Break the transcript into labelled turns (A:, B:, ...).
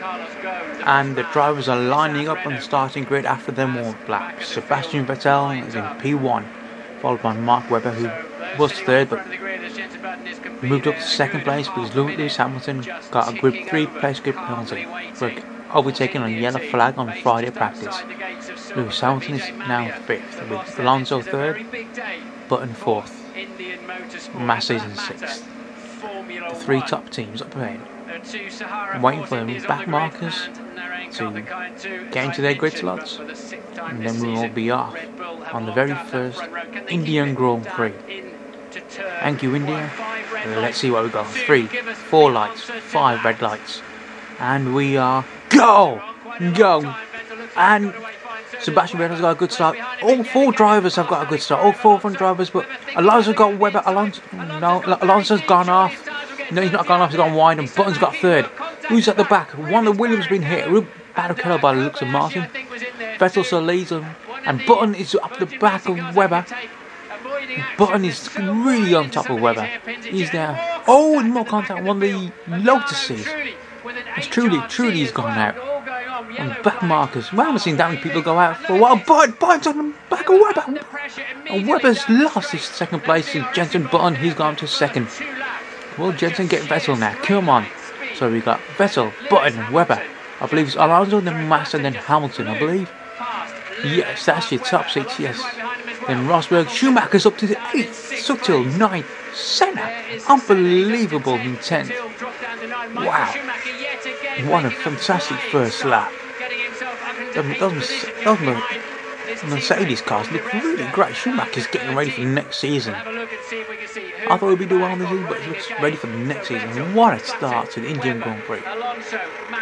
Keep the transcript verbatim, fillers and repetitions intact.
A: and the drivers are lining up on the starting grid after them all black. Sebastian Vettel is in P one, followed by Mark Webber, who was third but moved up to second place because Lewis Hamilton got a Group three place grid penalty for overtaking a yellow flag on Friday practice. Lewis Hamilton is now fifth, with Alonso third, Button fourth, Massa is in sixth. The three top teams up ahead, waiting for the back markers to get into their grid slots, and then we will be off on the very first Indian Grand Prix. Thank you, India. Let's see what we got. Three, four lights, five red lights, and we are go, go, and Sebastian Vettel's got a good start. All four drivers have got a good start. All four front drivers, but Alonso got Webber. Alonso, no, Alonso's gone off. No, he's not gone off. He's gone wide, and Button's got third. Who's at the back? One of the Williams been hit. Barrichello by the looks of Martin. Vettel still leads him, and Button is up the back of Webber. Button is really on top of Webber. He's there. Oh, and more contact on one of the Lotuses. It's truly, truly he's gone out. And back markers. We haven't seen that many people go out for a while. But Button's on the back of Webber. And Webber's lost his second place. And Jenson Button, he's gone to second. Will Jenson get Vettel now? Come on. So we got Vettel, Button, Webber. I believe it's Alonso, then Massa, then Hamilton, I believe. Yes, that's your top six, yes. Then Rosberg, Schumacher's up to the eighth, Sutil ninth, Senna, unbelievable in tenth. Wow, what a fantastic first lap. Those, those, those Mercedes cars look really great. Schumacher's getting ready for the next season. I thought he'd be doing well this season, but he looks ready for the next season. What a start to the Indian Grand Prix.